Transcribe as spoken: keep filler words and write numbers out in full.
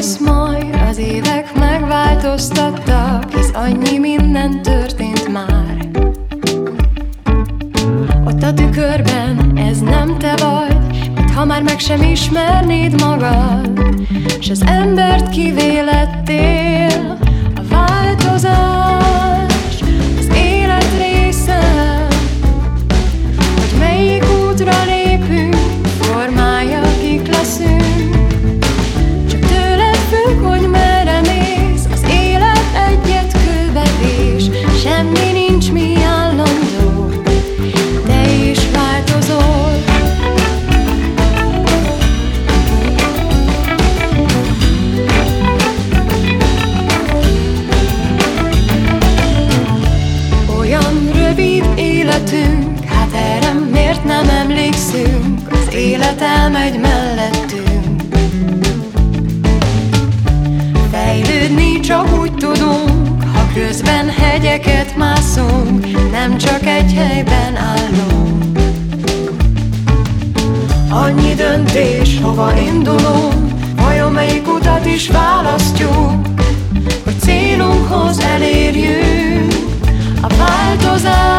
Rájössz majd, az évek megváltoztattak, hisz annyi minden történt már. Ott a tükörben ez nem te vagy, mintha már meg sem ismernéd magad, s az embert kivélettél. A változás az élet része, hogy melyik útra lépünk, formálja, kik leszünk. Csak tőled függ, hogy merre mész, az élet egyet kőbetés, semmi nincs, mi állandó, te is változol. Olyan rövid életünk, hát erre miért nem emlékszünk? Az élet elmegy mellettünk. Fejlődni csak úgy tudunk, ha közben hegyeket mászunk, nem csak egy helyben állunk. Annyi döntés, hova indulunk, vajon melyik utat is választjuk, hogy célunkhoz elérjünk. A változás